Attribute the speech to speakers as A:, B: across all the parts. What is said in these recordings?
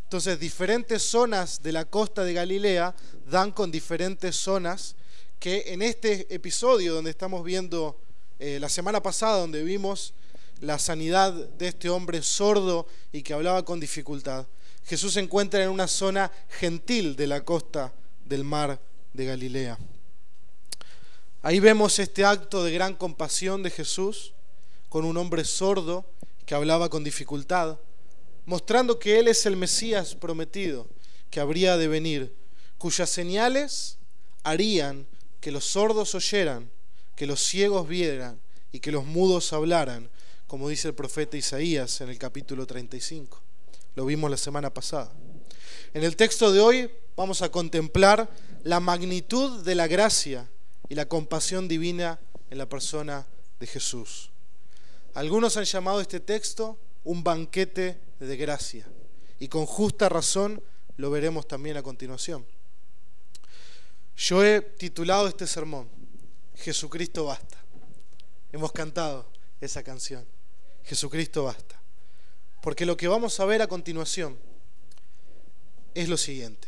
A: Entonces, diferentes zonas de la costa de Galilea dan con diferentes zonas que en este episodio donde estamos viendo la semana pasada, donde vimos la sanidad de este hombre sordo y que hablaba con dificultad, Jesús se encuentra en una zona gentil de la costa del mar de Galilea. Ahí vemos este acto de gran compasión de Jesús con un hombre sordo que hablaba con dificultad, mostrando que Él es el Mesías prometido que habría de venir, cuyas señales harían que los sordos oyeran, que los ciegos vieran y que los mudos hablaran, como dice el profeta Isaías en el capítulo 35. Lo vimos la semana pasada. En el texto de hoy vamos a contemplar la magnitud de la gracia y la compasión divina en la persona de Jesús. Algunos han llamado este texto un banquete de gracia, y con justa razón lo veremos también a continuación. Yo he titulado este sermón Jesucristo basta. Hemos cantado esa canción, Jesucristo basta, porque lo que vamos a ver a continuación es lo siguiente: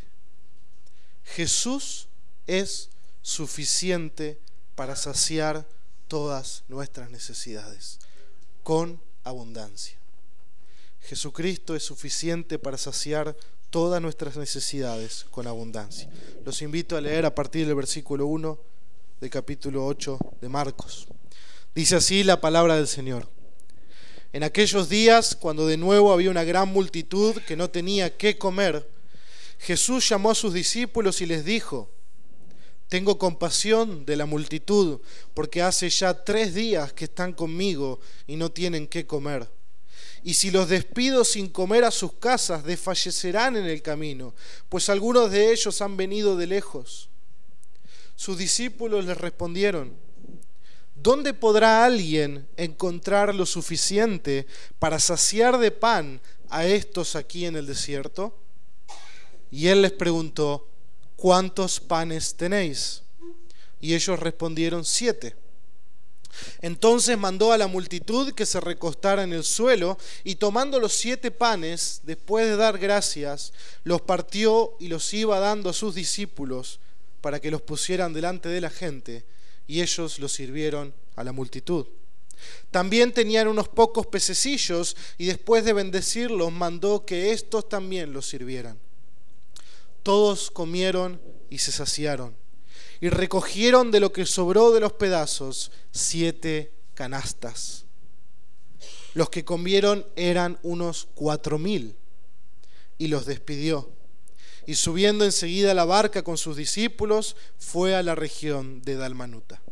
A: Jesús es suficiente para saciar todas nuestras necesidades con abundancia. Jesucristo es suficiente para saciar todas nuestras necesidades con abundancia. Los invito a leer a partir del versículo 1 del capítulo 8 de Marcos. Dice así la palabra del Señor. En aquellos días, cuando de nuevo había una gran multitud que no tenía qué comer, Jesús llamó a sus discípulos y les dijo: tengo compasión de la multitud, porque hace ya 3 días que están conmigo y no tienen qué comer. Y si los despido sin comer a sus casas, desfallecerán en el camino, pues algunos de ellos han venido de lejos. Sus discípulos les respondieron: ¿dónde podrá alguien encontrar lo suficiente para saciar de pan a estos aquí en el desierto? Y él les preguntó: ¿cuántos panes tenéis? Y ellos respondieron: 7. Entonces mandó a la multitud que se recostara en el suelo, y tomando los 7 panes, después de dar gracias, los partió y los iba dando a sus discípulos para que los pusieran delante de la gente, y ellos los sirvieron a la multitud. También tenían unos pocos pececillos, y después de bendecirlos mandó que éstos también los sirvieran. Todos comieron y se saciaron, y recogieron de lo que sobró de los pedazos 7 canastas. Los que comieron eran unos 4,000, y los despidió. Y subiendo enseguida a la barca con sus discípulos, fue a la región de Dalmanuta.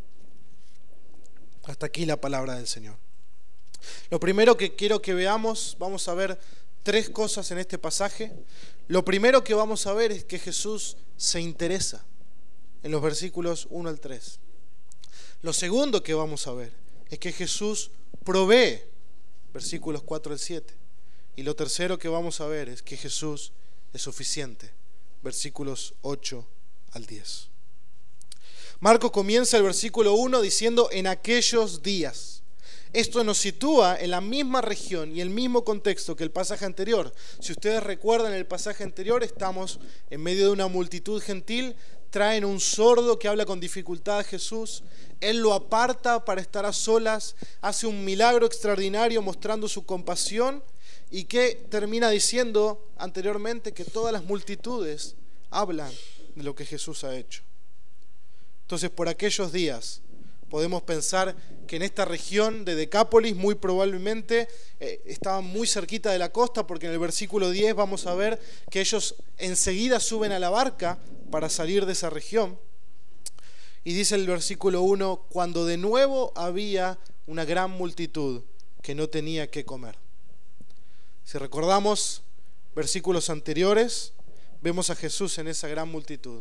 A: Hasta aquí la palabra del Señor. Lo primero que quiero que veamos, vamos a ver 3 cosas en este pasaje. Lo primero que vamos a ver es que Jesús se interesa en los versículos 1 al 3. Lo segundo que vamos a ver es que Jesús provee, versículos 4 al 7. Y lo tercero que vamos a ver es que Jesús es suficiente, versículos 8 al 10. Marcos comienza el versículo 1 diciendo: en aquellos días. Esto nos sitúa en la misma región y el mismo contexto que el pasaje anterior. Si ustedes recuerdan el pasaje anterior, estamos en medio de una multitud gentil, traen un sordo que habla con dificultad a Jesús, Él lo aparta para estar a solas, hace un milagro extraordinario mostrando su compasión, y que termina diciendo anteriormente que todas las multitudes hablan de lo que Jesús ha hecho. Entonces, por aquellos días podemos pensar que en esta región de Decápolis muy probablemente estaban muy cerquita de la costa, porque en el versículo 10 vamos a ver que ellos enseguida suben a la barca para salir de esa región. Y dice el versículo 1: cuando de nuevo había una gran multitud que no tenía qué comer. Si recordamos versículos anteriores, vemos a Jesús en esa gran multitud.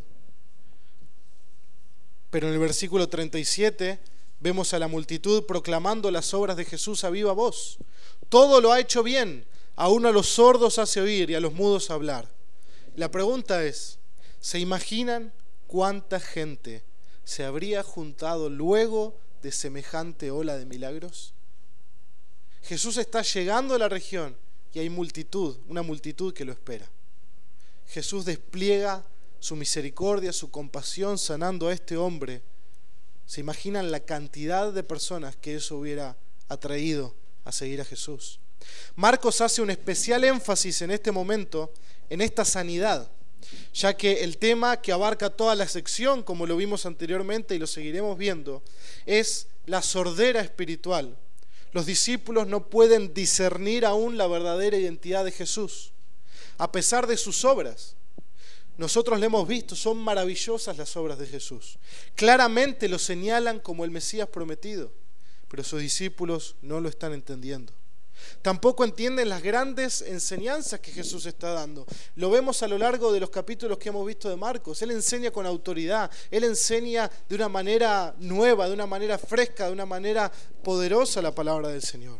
A: Pero en el versículo 37 vemos a la multitud proclamando las obras de Jesús a viva voz. Todo lo ha hecho bien, aún a los sordos hace oír y a los mudos hablar. La pregunta es: ¿se imaginan cuánta gente se habría juntado luego de semejante ola de milagros? Jesús está llegando a la región y hay una multitud que lo espera. Jesús despliega su misericordia, su compasión, sanando a este hombre. ¿Se imaginan la cantidad de personas que eso hubiera atraído a seguir a Jesús? Marcos hace un especial énfasis en este momento en esta sanidad, ya que el tema que abarca toda la sección, como lo vimos anteriormente y lo seguiremos viendo, es la sordera espiritual. Los discípulos no pueden discernir aún la verdadera identidad de Jesús, a pesar de sus obras. Nosotros lo hemos visto, son maravillosas las obras de Jesús. Claramente lo señalan como el Mesías prometido, pero sus discípulos no lo están entendiendo. Tampoco entienden las grandes enseñanzas que Jesús está dando. Lo vemos a lo largo de los capítulos que hemos visto de Marcos. Él enseña con autoridad, Él enseña de una manera nueva, de una manera fresca, de una manera poderosa la palabra del Señor.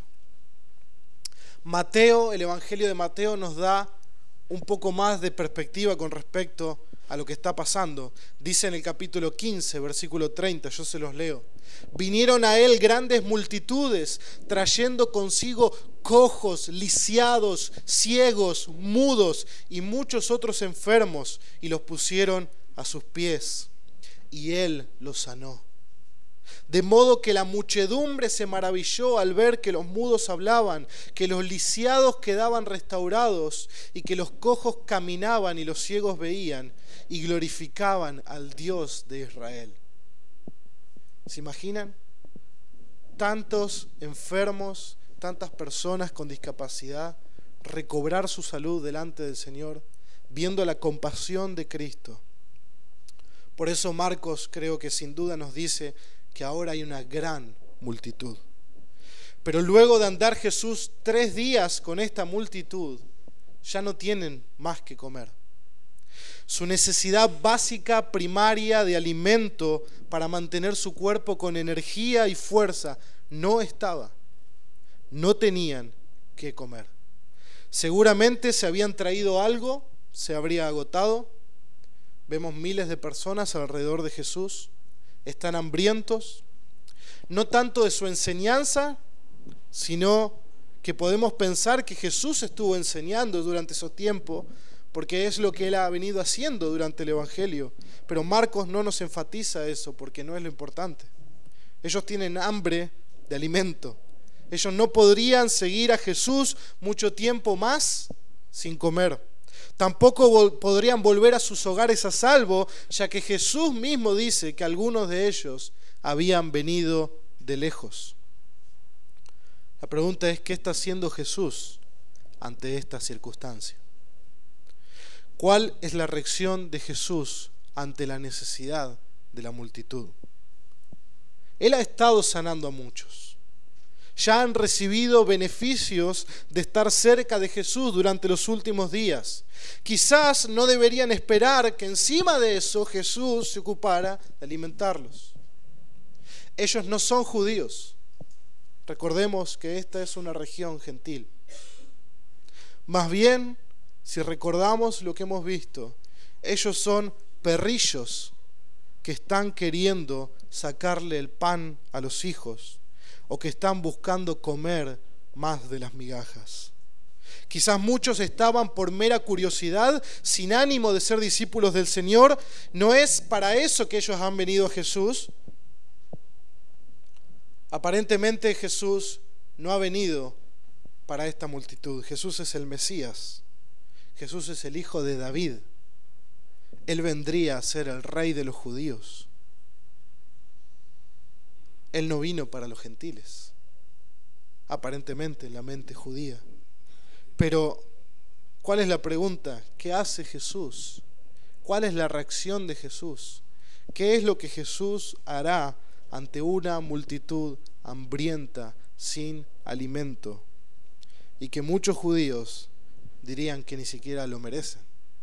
A: Mateo, el Evangelio de Mateo nos da un poco más de perspectiva con respecto a lo que está pasando. Dice en el capítulo 15, versículo 30, yo se los leo. Vinieron a él grandes multitudes, trayendo consigo cojos, lisiados, ciegos, mudos y muchos otros enfermos, y los pusieron a sus pies, y él los sanó. De modo que la muchedumbre se maravilló al ver que los mudos hablaban, que los lisiados quedaban restaurados, y que los cojos caminaban y los ciegos veían, y glorificaban al Dios de Israel. ¿Se imaginan? Tantos enfermos, tantas personas con discapacidad, recobrar su salud delante del Señor, viendo la compasión de Cristo. Por eso Marcos creo que sin duda nos dice que ahora hay una gran multitud. Pero luego de andar Jesús 3 días con esta multitud, ya no tienen más que comer. Su necesidad básica, primaria de alimento para mantener su cuerpo con energía y fuerza no estaba. No tenían que comer. Seguramente se habían traído algo, se habría agotado. Vemos miles de personas alrededor de Jesús. Están hambrientos, no tanto de su enseñanza, sino que podemos pensar que Jesús estuvo enseñando durante esos tiempos, porque es lo que Él ha venido haciendo durante el Evangelio. Pero Marcos no nos enfatiza eso, porque no es lo importante. Ellos tienen hambre de alimento. Ellos no podrían seguir a Jesús mucho tiempo más sin comer. Tampoco podrían volver a sus hogares a salvo, ya que Jesús mismo dice que algunos de ellos habían venido de lejos. La pregunta es, ¿qué está haciendo Jesús ante esta circunstancia? ¿Cuál es la reacción de Jesús ante la necesidad de la multitud? Él ha estado sanando a muchos. Ya han recibido beneficios de estar cerca de Jesús durante los últimos días. Quizás no deberían esperar que encima de eso Jesús se ocupara de alimentarlos. Ellos no son judíos. Recordemos que esta es una región gentil. Más bien, si recordamos lo que hemos visto, ellos son perrillos que están queriendo sacarle el pan a los hijos, o que están buscando comer más de las migajas. Quizás muchos estaban por mera curiosidad, sin ánimo de ser discípulos del Señor. ¿No es para eso que ellos han venido a Jesús? Aparentemente Jesús no ha venido para esta multitud. Jesús es el Mesías. Jesús es el hijo de David. Él vendría a ser el rey de los judíos. Él no vino para los gentiles, aparentemente en la mente judía. Pero, ¿cuál es la pregunta? ¿Qué hace Jesús? ¿Cuál es la reacción de Jesús? ¿Qué es lo que Jesús hará ante una multitud hambrienta, sin alimento? Y que muchos judíos dirían que ni siquiera lo merecen.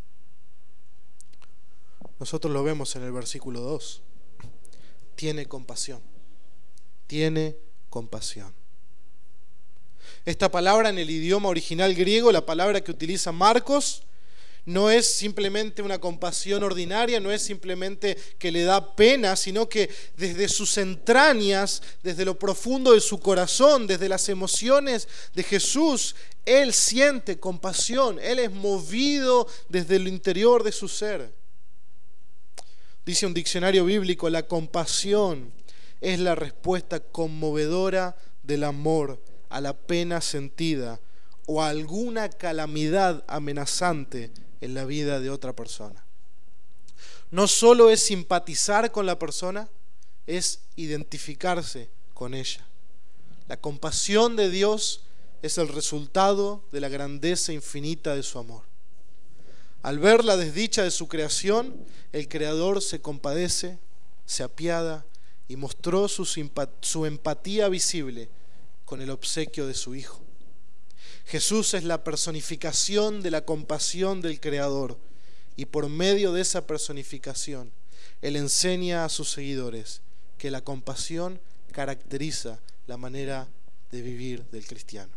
A: Nosotros lo vemos en el versículo 2. Tiene compasión. Tiene compasión. Esta palabra en el idioma original griego, la palabra que utiliza Marcos, no es simplemente una compasión ordinaria, no es simplemente que le da pena, sino que desde sus entrañas, desde lo profundo de su corazón, desde las emociones de Jesús, Él siente compasión, Él es movido desde el interior de su ser. Dice un diccionario bíblico, la compasión es la respuesta conmovedora del amor a la pena sentida o a alguna calamidad amenazante en la vida de otra persona. No solo es simpatizar con la persona, es identificarse con ella. La compasión de Dios es el resultado de la grandeza infinita de su amor. Al ver la desdicha de su creación, el Creador se compadece, se apiada y mostró su empatía visible con el obsequio de su Hijo. Jesús es la personificación de la compasión del Creador y por medio de esa personificación, Él enseña a sus seguidores que la compasión caracteriza la manera de vivir del cristiano.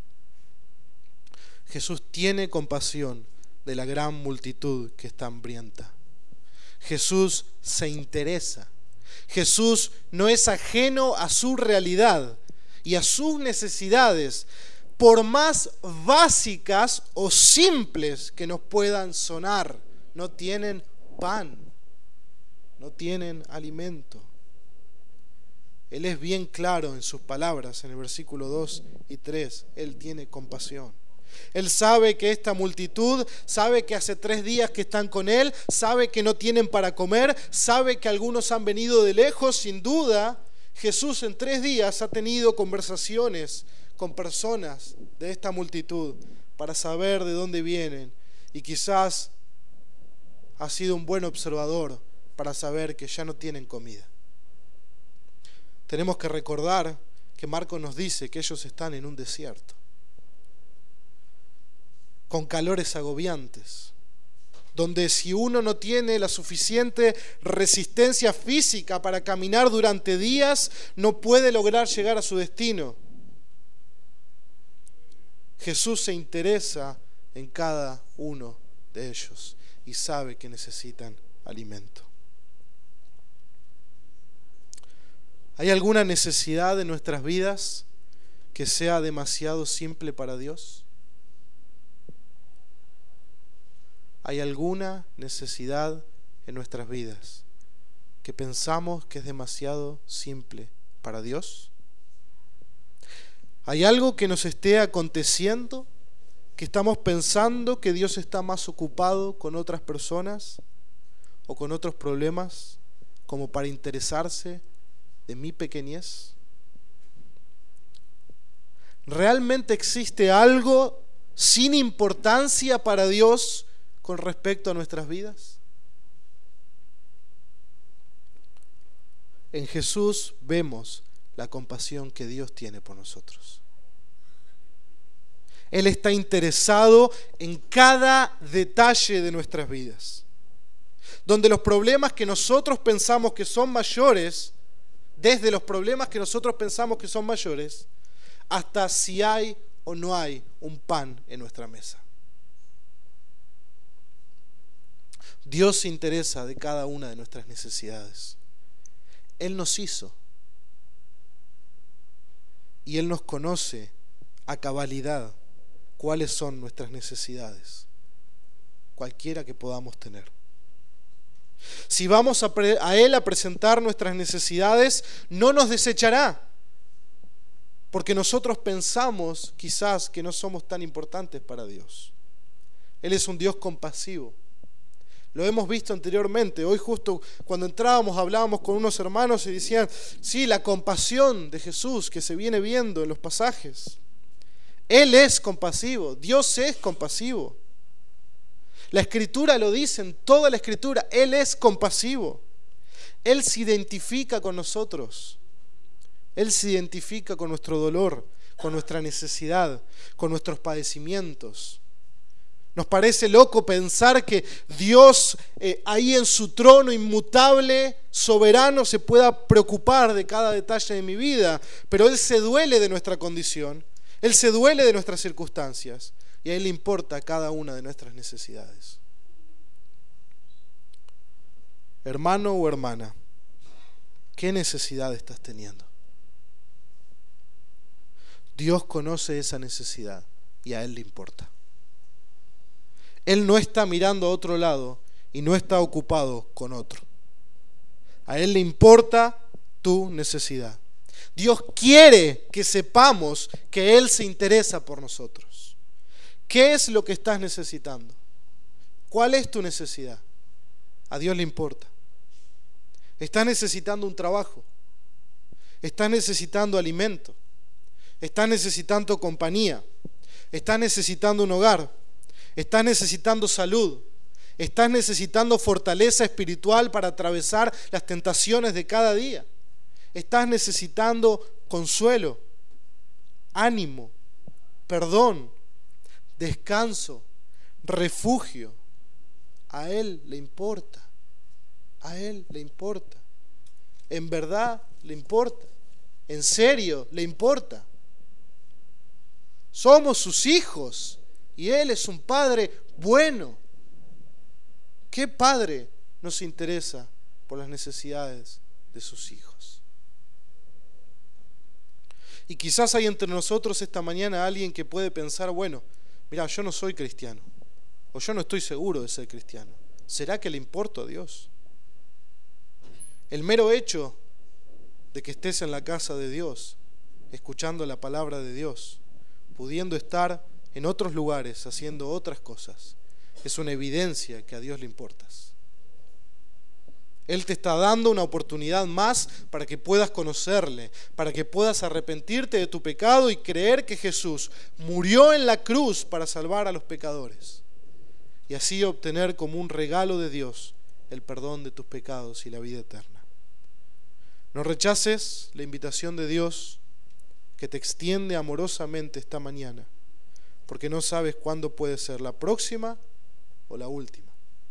A: Jesús tiene compasión de la gran multitud que está hambrienta. Jesús se interesa. Jesús no es ajeno a su realidad y a sus necesidades, por más básicas o simples que nos puedan sonar. No tienen pan, no tienen alimento. Él es bien claro en sus palabras en el versículo 2 y 3. Él tiene compasión. Él sabe que esta multitud, sabe que hace 3 días que están con Él, sabe que no tienen para comer, sabe que algunos han venido de lejos. Sin duda, Jesús en 3 días ha tenido conversaciones con personas de esta multitud para saber de dónde vienen, y quizás ha sido un buen observador para saber que ya no tienen comida. Tenemos que recordar que Marcos nos dice que ellos están en un desierto, con calores agobiantes, donde si uno no tiene la suficiente resistencia física para caminar durante días, no puede lograr llegar a su destino. Jesús se interesa en cada uno de ellos y sabe que necesitan alimento. ¿Hay alguna necesidad en nuestras vidas que sea demasiado simple para Dios? ¿Hay alguna necesidad en nuestras vidas que pensamos que es demasiado simple para Dios? ¿Hay algo que nos esté aconteciendo, que estamos pensando que Dios está más ocupado con otras personas o con otros problemas como para interesarse de mi pequeñez? ¿Realmente existe algo sin importancia para Dios con respecto a nuestras vidas? En Jesús vemos la compasión que Dios tiene por nosotros. Él está interesado en cada detalle de nuestras vidas, donde los problemas que nosotros pensamos que son mayores, desde los problemas que nosotros pensamos que son mayores, hasta si hay o no hay un pan en nuestra mesa. Dios se interesa de cada una de nuestras necesidades. Él nos hizo y Él nos conoce a cabalidad cuáles son nuestras necesidades, cualquiera que podamos tener. Si vamos a Él a presentar nuestras necesidades, no nos desechará, porque nosotros pensamos quizás que no somos tan importantes para Dios. Él es un Dios compasivo. Lo hemos visto anteriormente. Hoy justo cuando entrábamos hablábamos con unos hermanos y decían, sí, la compasión de Jesús que se viene viendo en los pasajes. Él es compasivo, Dios es compasivo. La Escritura lo dice, en toda la Escritura, Él es compasivo. Él se identifica con nosotros. Él se identifica con nuestro dolor, con nuestra necesidad, con nuestros padecimientos. Nos parece loco pensar que Dios ahí en su trono inmutable, soberano, se pueda preocupar de cada detalle de mi vida, pero Él se duele de nuestra condición, Él se duele de nuestras circunstancias y a Él le importa cada una de nuestras necesidades. Hermano o hermana, ¿qué necesidad estás teniendo? Dios conoce esa necesidad y a Él le importa. Él no está mirando a otro lado y no está ocupado con otro. A Él le importa tu necesidad. Dios quiere que sepamos que Él se interesa por nosotros. ¿Qué es lo que estás necesitando? ¿Cuál es tu necesidad? A Dios le importa. ¿Estás necesitando un trabajo? ¿Estás necesitando alimento? ¿Estás necesitando compañía? ¿Estás necesitando un hogar? ¿Estás necesitando salud? ¿Estás necesitando fortaleza espiritual para atravesar las tentaciones de cada día? ¿Estás necesitando consuelo, ánimo, perdón, descanso, refugio? A Él le importa. A Él le importa. En verdad le importa. En serio le importa. Somos sus hijos y Él es un Padre bueno. ¿Qué padre no se interesa por las necesidades de sus hijos? Y quizás hay entre nosotros esta mañana alguien que puede pensar, bueno, mira, yo no soy cristiano, o yo no estoy seguro de ser cristiano. ¿Será que le importo a Dios? El mero hecho de que estés en la casa de Dios, escuchando la palabra de Dios, pudiendo estar en otros lugares haciendo otras cosas, es una evidencia que a Dios le importas. Él te está dando una oportunidad más para que puedas conocerle, para que puedas arrepentirte de tu pecado y creer que Jesús murió en la cruz para salvar a los pecadores y así obtener como un regalo de Dios el perdón de tus pecados y la vida eterna. No rechaces la invitación de Dios que te extiende amorosamente esta mañana, porque no sabes cuándo puede ser la próxima o la última.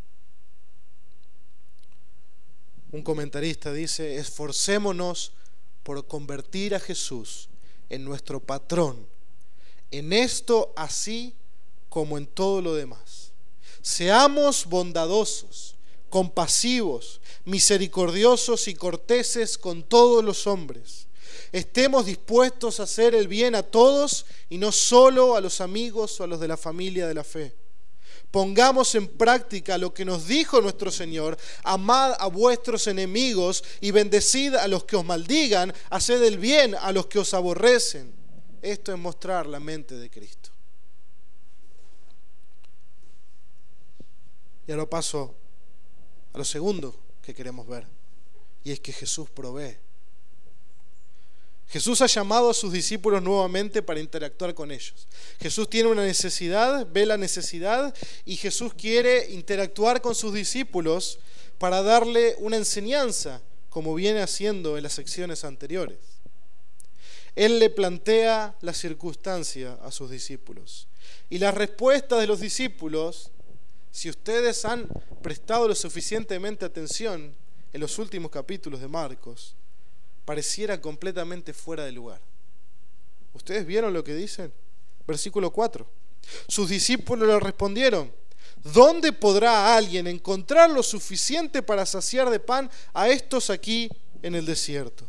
A: Un comentarista dice: esforcémonos por convertir a Jesús en nuestro patrón, en esto así como en todo lo demás. Seamos bondadosos, compasivos, misericordiosos y corteses con todos los hombres. Estemos dispuestos a hacer el bien a todos y no solo a los amigos o a los de la familia de la fe. Pongamos en práctica lo que nos dijo nuestro Señor: amad a vuestros enemigos y bendecid a los que os maldigan, haced el bien a los que os aborrecen. Esto es mostrar la mente de Cristo. Y ahora paso a lo segundo que queremos ver, y es que Jesús provee. Jesús ha llamado a sus discípulos nuevamente para interactuar con ellos. Jesús tiene una necesidad, ve la necesidad, y Jesús quiere interactuar con sus discípulos para darle una enseñanza, como viene haciendo en las secciones anteriores. Él le plantea la circunstancia a sus discípulos. Y la respuesta de los discípulos, si ustedes han prestado lo suficientemente atención en los últimos capítulos de Marcos, pareciera completamente fuera de lugar. ¿Ustedes vieron lo que dicen? Versículo 4. Sus discípulos le respondieron: ¿dónde podrá alguien encontrar lo suficiente para saciar de pan a estos aquí en el desierto?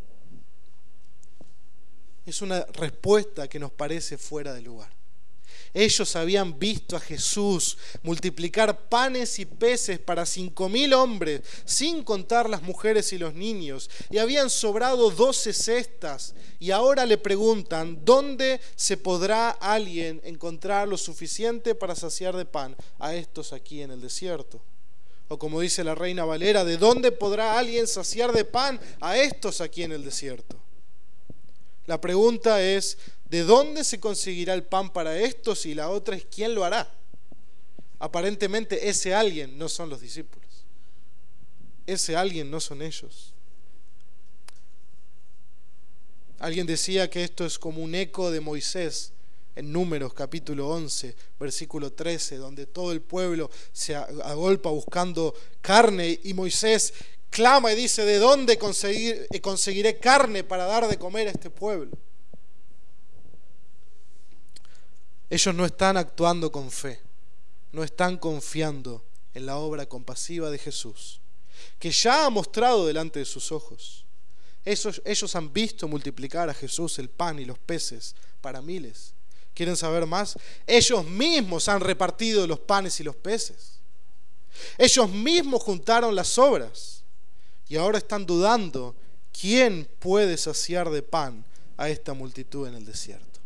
A: Es una respuesta que nos parece fuera de lugar. Ellos habían visto a Jesús multiplicar panes y peces para 5,000 hombres, sin contar las mujeres y los niños, y habían sobrado 12 cestas, y ahora le preguntan: ¿dónde se podrá alguien encontrar lo suficiente para saciar de pan a estos aquí en el desierto? O como dice la Reina Valera: ¿de dónde podrá alguien saciar de pan a estos aquí en el desierto? La pregunta es: ¿de dónde se conseguirá el pan para estos? Y la otra es: ¿quién lo hará? Aparentemente ese alguien no son los discípulos. Ese alguien no son ellos. Alguien decía que esto es como un eco de Moisés en Números capítulo 11, versículo 13, donde todo el pueblo se agolpa buscando carne y Moisés clama y dice: ¿de dónde conseguiré carne para dar de comer a este pueblo? Ellos no están actuando con fe, no están confiando en la obra compasiva de Jesús, que ya ha mostrado delante de sus ojos. Ellos han visto multiplicar a Jesús el pan y los peces para miles. ¿Quieren saber más? Ellos mismos han repartido los panes y los peces. Ellos mismos juntaron las sobras y ahora están dudando quién puede saciar de pan a esta multitud en el desierto.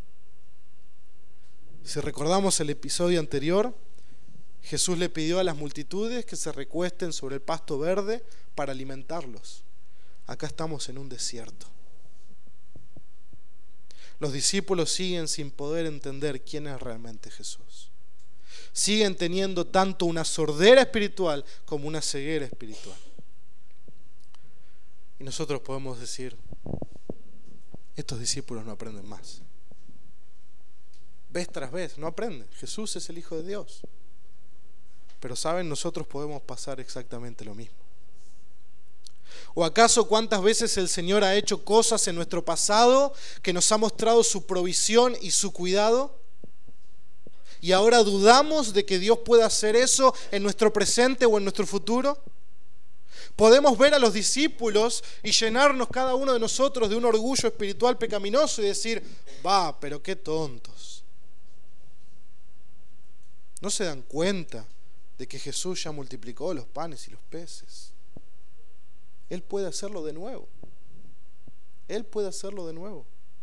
A: Si recordamos el episodio anterior, Jesús le pidió a las multitudes que se recuesten sobre el pasto verde para alimentarlos. Acá estamos en un desierto. Los discípulos siguen sin poder entender quién es realmente Jesús. Siguen teniendo tanto una sordera espiritual como una ceguera espiritual. Y nosotros podemos decir, estos discípulos no aprenden más. Vez tras vez, no aprenden. Jesús es el Hijo de Dios. Pero saben, nosotros podemos pasar exactamente lo mismo. ¿O acaso cuántas veces el Señor ha hecho cosas en nuestro pasado que nos ha mostrado su provisión y su cuidado? ¿Y ahora dudamos de que Dios pueda hacer eso en nuestro presente o en nuestro futuro? Podemos ver a los discípulos y llenarnos cada uno de nosotros de un orgullo espiritual pecaminoso y decir, pero qué tontos. ¿No se dan cuenta de que Jesús ya multiplicó los panes y los peces? Él puede hacerlo de nuevo. Él puede hacerlo de nuevo.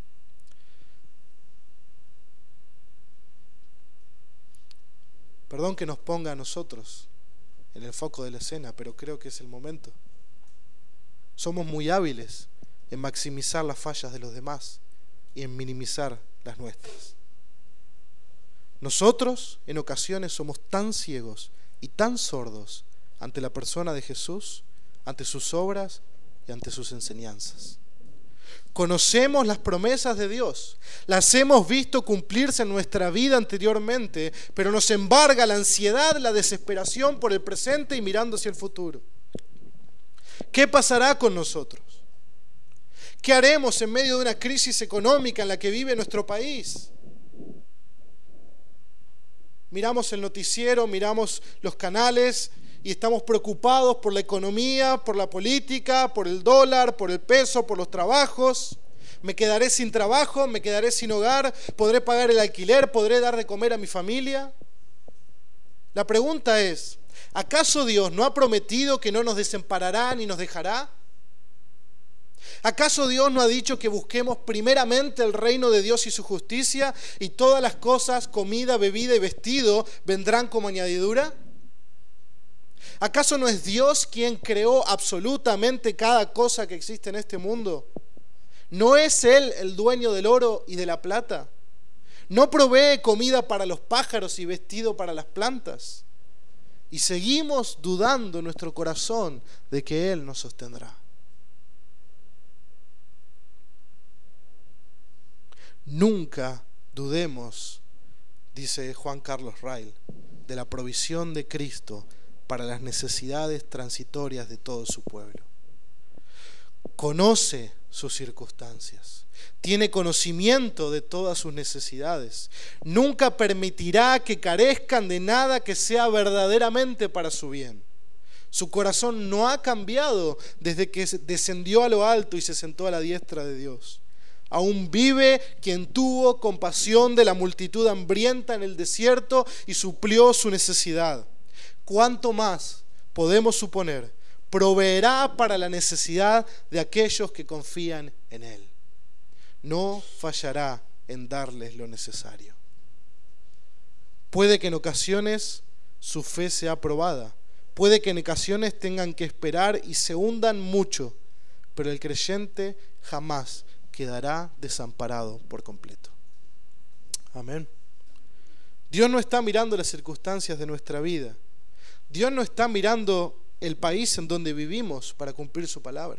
A: Perdón que nos ponga a nosotros en el foco de la escena, pero creo que es el momento. Somos muy hábiles en maximizar las fallas de los demás y en minimizar las nuestras. Nosotros en ocasiones somos tan ciegos y tan sordos ante la persona de Jesús, ante sus obras y ante sus enseñanzas. Conocemos las promesas de Dios, las hemos visto cumplirse en nuestra vida anteriormente, pero nos embarga la ansiedad, la desesperación por el presente y mirando hacia el futuro. ¿Qué pasará con nosotros? ¿Qué haremos en medio de una crisis económica en la que vive nuestro país? Miramos el noticiero, miramos los canales y estamos preocupados por la economía, por la política, por el dólar, por el peso, por los trabajos. ¿Me quedaré sin trabajo? ¿Me quedaré sin hogar? ¿Podré pagar el alquiler? ¿Podré dar de comer a mi familia? La pregunta es, ¿acaso Dios no ha prometido que no nos desamparará ni nos dejará? ¿Acaso Dios no ha dicho que busquemos primeramente el reino de Dios y su justicia y todas las cosas, comida, bebida y vestido, vendrán como añadidura? ¿Acaso no es Dios quien creó absolutamente cada cosa que existe en este mundo? ¿No es Él el dueño del oro y de la plata? ¿No provee comida para los pájaros y vestido para las plantas? Y seguimos dudando en nuestro corazón de que Él nos sostendrá. Nunca dudemos, dice Juan Carlos Rail, de la provisión de Cristo para las necesidades transitorias de todo su pueblo. Conoce sus circunstancias, tiene conocimiento de todas sus necesidades, nunca permitirá que carezcan de nada que sea verdaderamente para su bien. Su corazón no ha cambiado desde que descendió a lo alto y se sentó a la diestra de Dios. Aún vive quien tuvo compasión de la multitud hambrienta en el desierto y suplió su necesidad. ¿Cuánto más podemos suponer proveerá para la necesidad de aquellos que confían en Él? No fallará en darles lo necesario. Puede que en ocasiones su fe sea probada, puede que en ocasiones tengan que esperar y se hundan mucho, pero el creyente jamás quedará desamparado por completo. Amén. Dios no está mirando las circunstancias de nuestra vida. Dios no está mirando el país en donde vivimos para cumplir su palabra.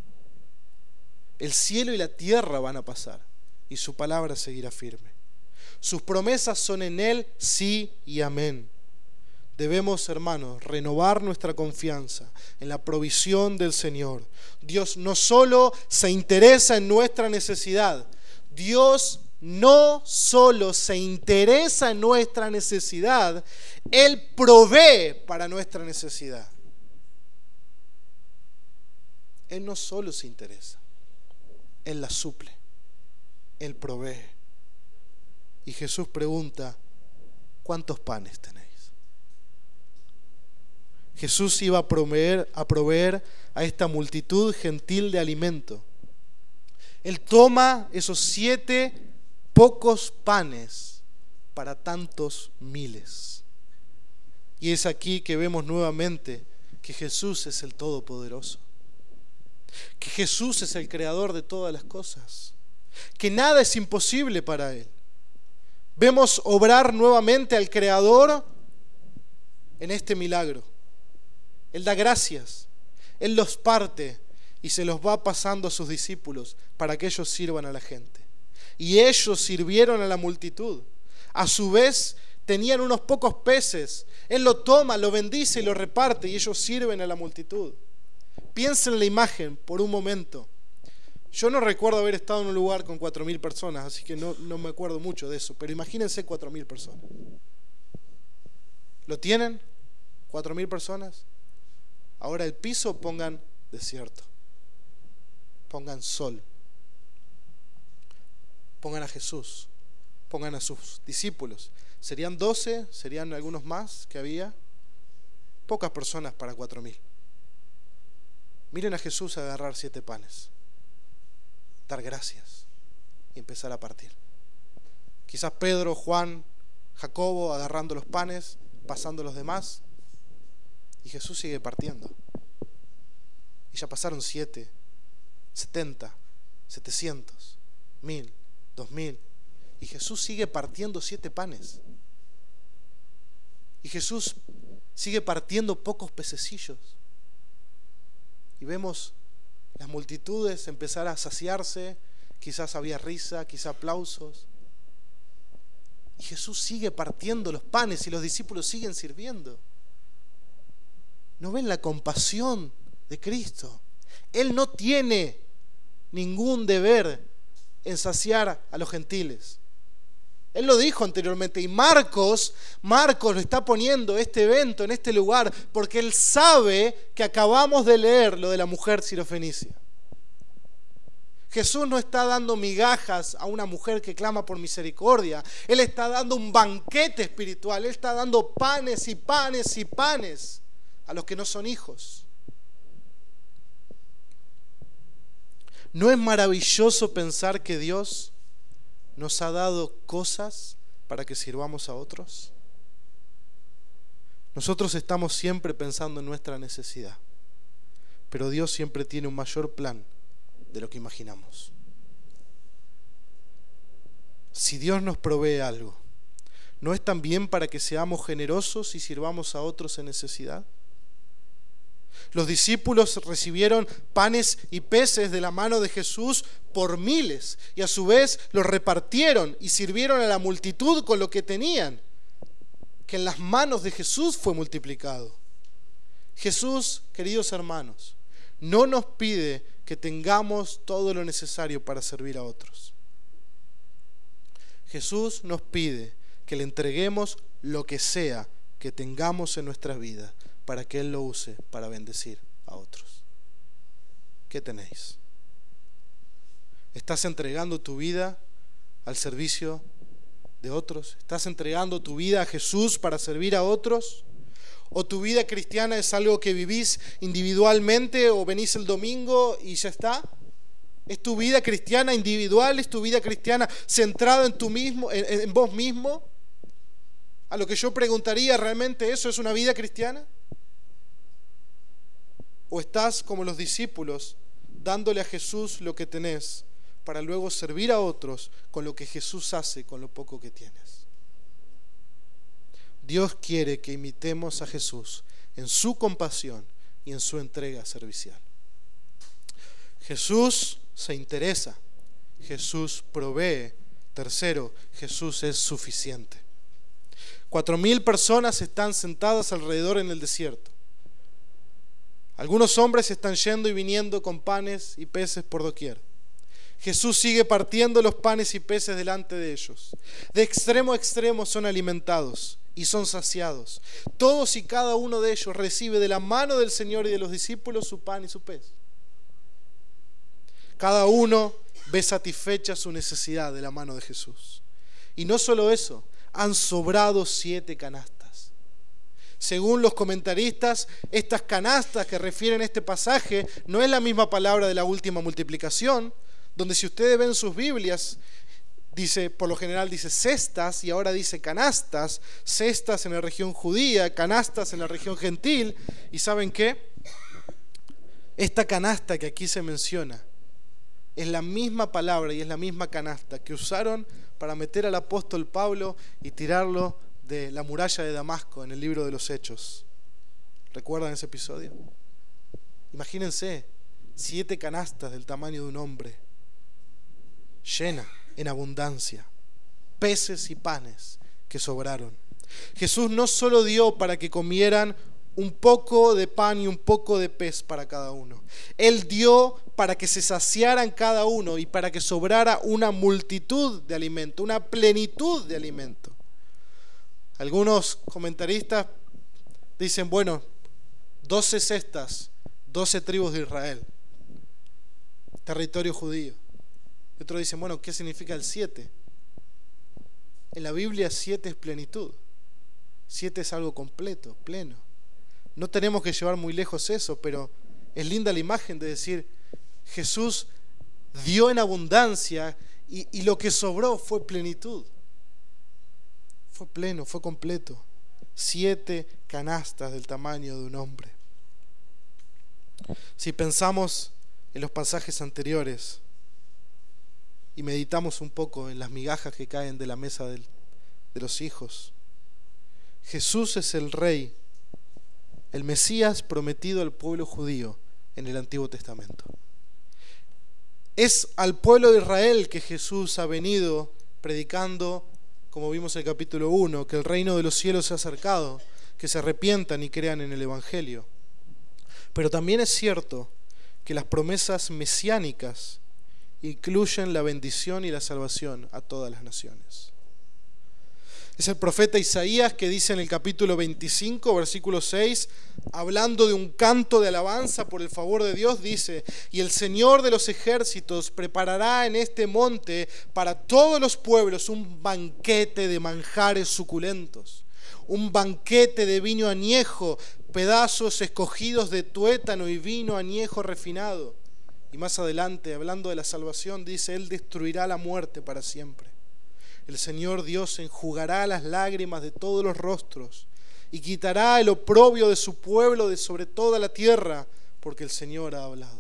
A: El cielo y la tierra van a pasar y su palabra seguirá firme. Sus promesas son en Él sí y amén. Debemos, hermanos, renovar nuestra confianza en la provisión del Señor. Dios no solo se interesa en nuestra necesidad, Dios no solo se interesa en nuestra necesidad, Él provee para nuestra necesidad. Él no solo se interesa, Él la suple, Él provee. Y Jesús pregunta: ¿cuántos panes tenéis? Jesús iba a proveer a esta multitud gentil de alimento. Él toma esos 7 pocos panes para tantos miles. Y es aquí que vemos nuevamente que Jesús es el Todopoderoso, que Jesús es el creador de todas las cosas, que nada es imposible para Él. Vemos obrar nuevamente al Creador en este milagro. Él da gracias, Él los parte y se los va pasando a sus discípulos para que ellos sirvan a la gente. Y ellos sirvieron a la multitud. A su vez tenían unos pocos peces. Él lo toma, lo bendice y lo reparte, y ellos sirven a la multitud. Piensen en la imagen por un momento. Yo no recuerdo haber estado en un lugar con 4.000 personas, así que no me acuerdo mucho de eso, pero imagínense 4.000 personas. ¿Lo tienen? 4.000 personas. Ahora el piso pongan desierto, pongan sol, pongan a Jesús, pongan a sus discípulos. ¿Serían 12? ¿Serían algunos más que había? Pocas personas para 4.000. Miren a Jesús agarrar 7 panes, dar gracias y empezar a partir. Quizás Pedro, Juan, Jacobo agarrando los panes, pasando los demás, y Jesús sigue partiendo. Y ya pasaron 7, 70, 700, 1000, 2000, y Jesús sigue partiendo 7 panes. Y Jesús sigue partiendo pocos pececillos. Y vemos las multitudes empezar a saciarse. Quizás había risa, quizás aplausos. Y Jesús sigue partiendo los panes y los discípulos siguen sirviendo. ¿No ven la compasión de Cristo? Él no tiene ningún deber en saciar a los gentiles. Él lo dijo anteriormente, y Marcos lo está poniendo este evento en este lugar porque él sabe que acabamos de leer lo de la mujer sirofenicia. Jesús no está dando migajas a una mujer que clama por misericordia. Él está dando un banquete espiritual. Él está dando panes y panes y panes a los que no son hijos. ¿No es maravilloso pensar que Dios nos ha dado cosas para que sirvamos a otros? Nosotros estamos siempre pensando en nuestra necesidad, pero Dios siempre tiene un mayor plan de lo que imaginamos. Si Dios nos provee algo, ¿no es también para que seamos generosos y sirvamos a otros en necesidad? Los discípulos recibieron panes y peces de la mano de Jesús por miles, y a su vez los repartieron y sirvieron a la multitud con lo que tenían, que en las manos de Jesús fue multiplicado. Jesús, queridos hermanos, no nos pide que tengamos todo lo necesario para servir a otros. Jesús nos pide que le entreguemos lo que sea que tengamos en nuestras vidas para que Él lo use para bendecir a otros. ¿Qué tenéis? ¿Estás entregando tu vida al servicio de otros? ¿Estás entregando tu vida a Jesús para servir a otros? ¿O tu vida cristiana es algo que vivís individualmente o venís el domingo y ya está? ¿Es tu vida cristiana individual? ¿Es tu vida cristiana centrada en tú mismo, en vos mismo? A lo que yo preguntaría, ¿realmente eso es una vida cristiana? ¿O estás como los discípulos, dándole a Jesús lo que tenés para luego servir a otros con lo que Jesús hace con lo poco que tienes? Dios quiere que imitemos a Jesús en su compasión y en su entrega servicial. Jesús se interesa, Jesús provee. Tercero, Jesús es suficiente. 4.000 personas están sentadas alrededor en el desierto. Algunos hombres están yendo y viniendo con panes y peces por doquier. Jesús sigue partiendo los panes y peces delante de ellos. De extremo a extremo son alimentados y son saciados. Todos y cada uno de ellos recibe de la mano del Señor y de los discípulos su pan y su pez. Cada uno ve satisfecha su necesidad de la mano de Jesús. Y no solo eso, han sobrado 7 canastas. Según los comentaristas, estas canastas que refieren este pasaje no es la misma palabra de la última multiplicación, donde si ustedes ven sus Biblias, dice, por lo general dice cestas y ahora dice canastas, cestas en la región judía, canastas en la región gentil. ¿Y saben qué? Esta canasta que aquí se menciona es la misma palabra y es la misma canasta que usaron para meter al apóstol Pablo y tirarlo de la muralla de Damasco en el libro de los Hechos. ¿Recuerdan ese episodio? Imagínense, 7 canastas del tamaño de un hombre, llena, en abundancia, peces y panes que sobraron. Jesús no solo dio para que comieran un poco de pan y un poco de pez para cada uno. Él dio para que se saciaran cada uno y para que sobrara una multitud de alimento, una plenitud de alimento. Algunos comentaristas dicen, bueno, 12 cestas, 12 tribus de Israel, territorio judío. Y otros dicen, bueno, ¿qué significa el 7? En la Biblia 7 es plenitud. 7 es algo completo, pleno. No tenemos que llevar muy lejos eso, pero es linda la imagen de decir, Jesús dio en abundancia y lo que sobró fue plenitud. Fue pleno, fue completo. 7 canastas del tamaño de un hombre. Si pensamos en los pasajes anteriores y meditamos un poco en las migajas que caen de la mesa de los hijos, Jesús es el Rey, el Mesías prometido al pueblo judío en el Antiguo Testamento. Es al pueblo de Israel que Jesús ha venido predicando, como vimos en el capítulo 1, que el reino de los cielos se ha acercado, que se arrepientan y crean en el Evangelio. Pero también es cierto que las promesas mesiánicas incluyen la bendición y la salvación a todas las naciones. Es el profeta Isaías que dice en el capítulo 25, versículo 6, hablando de un canto de alabanza por el favor de Dios, dice: y el Señor de los ejércitos preparará en este monte para todos los pueblos un banquete de manjares suculentos, un banquete de vino añejo, pedazos escogidos de tuétano y vino añejo refinado. Y más adelante, hablando de la salvación, dice: Él destruirá la muerte para siempre. El Señor Dios enjugará las lágrimas de todos los rostros y quitará el oprobio de su pueblo de sobre toda la tierra, porque el Señor ha hablado.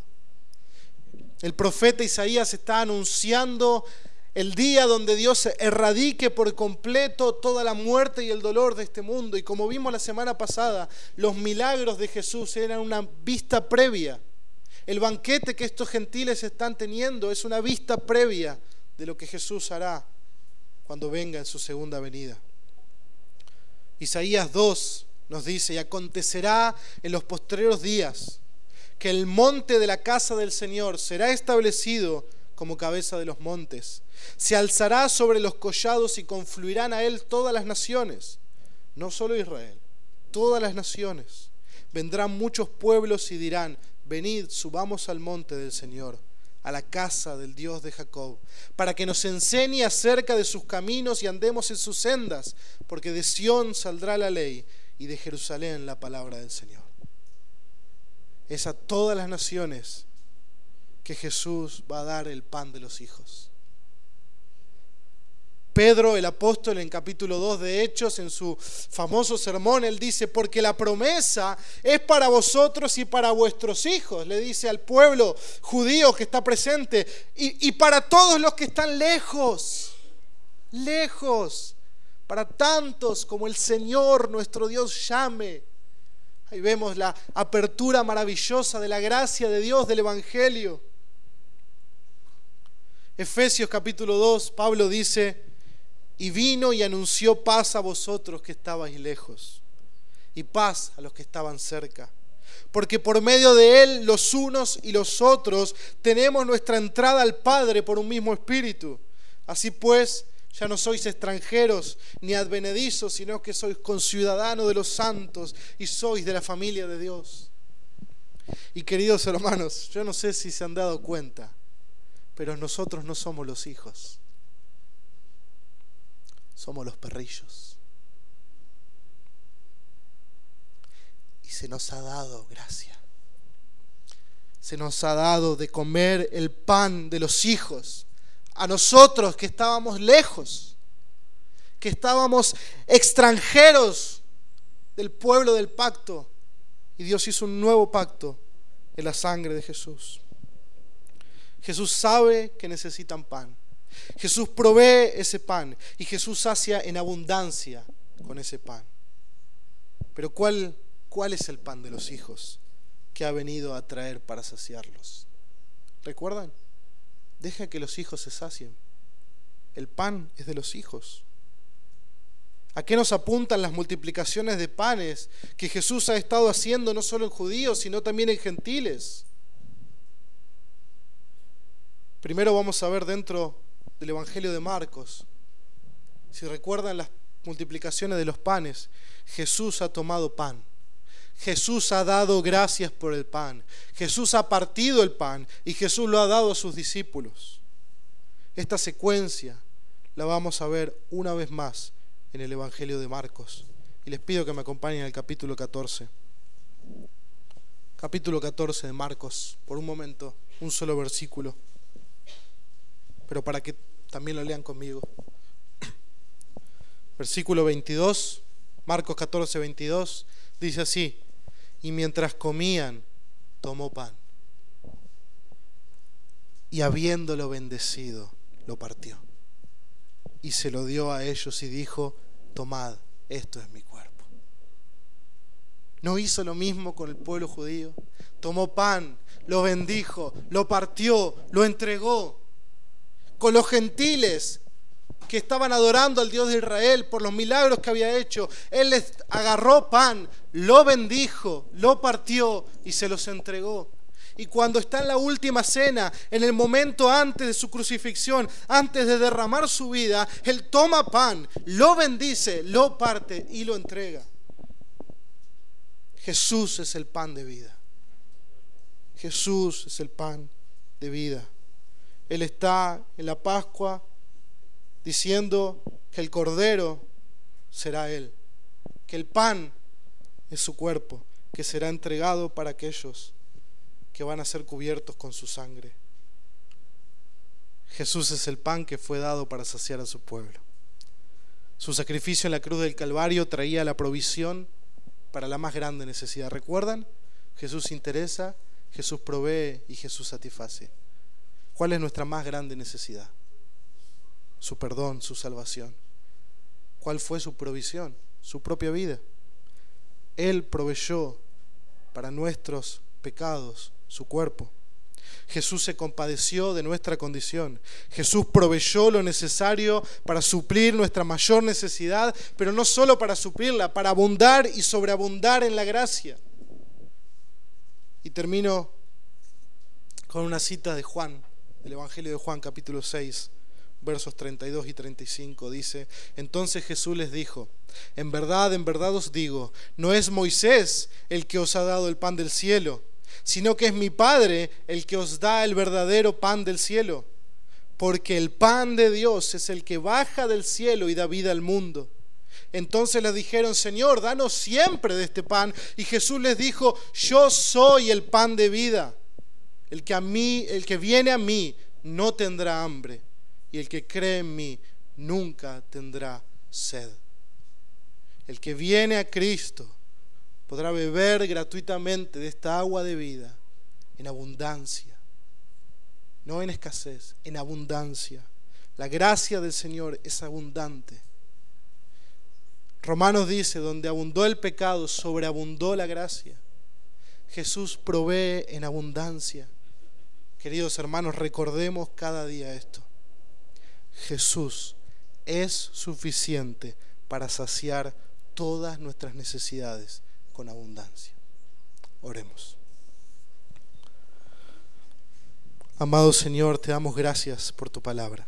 A: El profeta Isaías está anunciando el día donde Dios erradique por completo toda la muerte y el dolor de este mundo. Y como vimos la semana pasada, los milagros de Jesús eran una vista previa. El banquete que estos gentiles están teniendo es una vista previa de lo que Jesús hará cuando venga en su segunda venida. Isaías 2 nos dice: y acontecerá en los postreros días que el monte de la casa del Señor será establecido como cabeza de los montes. Se alzará sobre los collados y confluirán a él todas las naciones. No solo Israel, todas las naciones. Vendrán muchos pueblos y dirán: venid, subamos al monte del Señor, a la casa del Dios de Jacob, para que nos enseñe acerca de sus caminos y andemos en sus sendas, porque de Sión saldrá la ley y de Jerusalén la palabra del Señor. Es a todas las naciones que Jesús va a dar el pan de los hijos. Pedro, el apóstol, en capítulo 2 de Hechos, en su famoso sermón, él dice: porque la promesa es para vosotros y para vuestros hijos, le dice al pueblo judío que está presente, y para todos los que están lejos, para tantos como el Señor nuestro Dios llame. Ahí vemos la apertura maravillosa de la gracia de Dios, del Evangelio. Efesios capítulo 2, Pablo dice: y vino y anunció paz a vosotros que estabais lejos, y paz a los que estaban cerca. porque por medio de Él los unos y los otros tenemos nuestra entrada al Padre por un mismo Espíritu. Así pues, ya no sois extranjeros ni advenedizos, sino que sois conciudadanos de los santos y sois de la familia de Dios. Y queridos hermanos, yo no sé si se han dado cuenta, pero nosotros no somos los hijos, somos los perrillos. Y se nos ha dado gracia. Se nos ha dado de comer el pan de los hijos. A nosotros que estábamos lejos, que estábamos extranjeros del pueblo del pacto. Y Dios hizo un nuevo pacto en la sangre de Jesús. Jesús sabe que necesitan pan. Jesús provee ese pan. Y Jesús sacia en abundancia con ese pan. Pero ¿cuál es el pan de los hijos que ha venido a traer para saciarlos? ¿Recuerdan? Deja que los hijos se sacien. El pan es de los hijos. ¿A qué nos apuntan las multiplicaciones de panes que Jesús ha estado haciendo no solo en judíos, sino también en gentiles? Primero vamos a ver dentro del Evangelio de Marcos. Si recuerdan las multiplicaciones de los panes, Jesús ha tomado pan. Jesús ha dado gracias por el pan. Jesús ha partido el pan y Jesús lo ha dado a sus discípulos. Esta secuencia la vamos a ver una vez más en el Evangelio de Marcos. Y les pido que me acompañen al capítulo 14. Capítulo 14 de Marcos. Por un momento, un solo versículo. Pero para que también lo lean conmigo. Versículo 22. Marcos 14, 22. Dice así: y mientras comían, tomó pan. Y habiéndolo bendecido, lo partió. Y se lo dio a ellos y dijo: tomad, esto es mi cuerpo. ¿No hizo lo mismo con el pueblo judío? Tomó pan, lo bendijo, lo partió, lo entregó. Con los gentiles que estaban adorando al Dios de Israel por los milagros que había hecho, Él les agarró pan, lo bendijo, lo partió y se los entregó. Y cuando está en la última cena, en el momento antes de su crucifixión, antes de derramar su vida, Él toma pan, lo bendice, lo parte y lo entrega. Jesús es el pan de vida. Jesús es el pan de vida. Él está en la Pascua diciendo que el Cordero será Él, que el pan es su cuerpo, que será entregado para aquellos que van a ser cubiertos con su sangre. Jesús es el pan que fue dado para saciar a su pueblo. Su sacrificio en la cruz del Calvario traía la provisión para la más grande necesidad. ¿Recuerdan? Jesús interesa, Jesús provee y Jesús satisface. ¿Cuál es nuestra más grande necesidad? Su perdón, su salvación. ¿Cuál fue su provisión? Su propia vida. Él proveyó para nuestros pecados su cuerpo. Jesús se compadeció de nuestra condición. Jesús proveyó lo necesario para suplir nuestra mayor necesidad, pero no solo para suplirla, para abundar y sobreabundar en la gracia. Y termino con una cita de Juan, del Evangelio de Juan, capítulo 6, versos 32 y 35. Dice: entonces Jesús les dijo: en verdad os digo, no es Moisés el que os ha dado el pan del cielo, sino que es mi Padre el que os da el verdadero pan del cielo. Porque el pan de Dios es el que baja del cielo y da vida al mundo. Entonces le dijeron: Señor, danos siempre de este pan. Y Jesús les dijo: yo soy el pan de vida. El que viene a mí no tendrá hambre, y el que cree en mí nunca tendrá sed. El que viene a Cristo podrá beber gratuitamente de esta agua de vida en abundancia, no en escasez, en abundancia. La gracia del Señor es abundante. Romanos dice: donde abundó el pecado, sobreabundó la gracia. Jesús provee en abundancia. Queridos hermanos, recordemos cada día esto. Jesús es suficiente para saciar todas nuestras necesidades con abundancia. Oremos. Amado Señor, te damos gracias por tu palabra.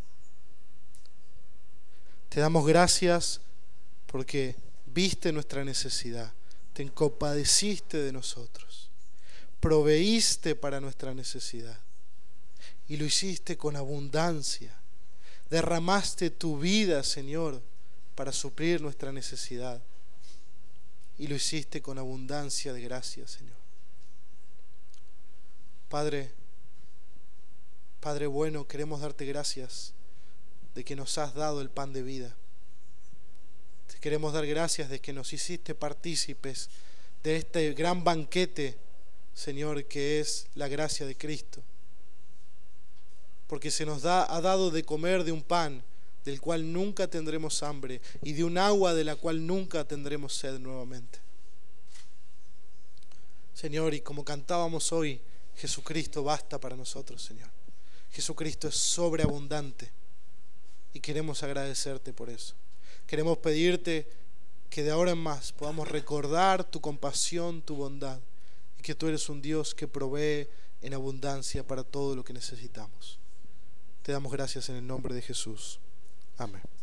A: Te damos gracias porque viste nuestra necesidad, te compadeciste de nosotros, proveíste para nuestra necesidad y lo hiciste con abundancia. Derramaste tu vida, Señor, para suplir nuestra necesidad y lo hiciste con abundancia de gracia, Señor. Padre bueno, queremos darte gracias de que nos has dado el pan de vida. Te queremos dar gracias de que nos hiciste partícipes de este gran banquete, Señor, que es la gracia de Cristo. Porque se nos ha dado de comer de un pan del cual nunca tendremos hambre y de un agua de la cual nunca tendremos sed nuevamente. Señor, y como cantábamos hoy, Jesucristo basta para nosotros, Señor. Jesucristo es sobreabundante y queremos agradecerte por eso. Queremos pedirte que de ahora en más podamos recordar tu compasión, tu bondad y que tú eres un Dios que provee en abundancia para todo lo que necesitamos. Te damos gracias en el nombre de Jesús. Amén.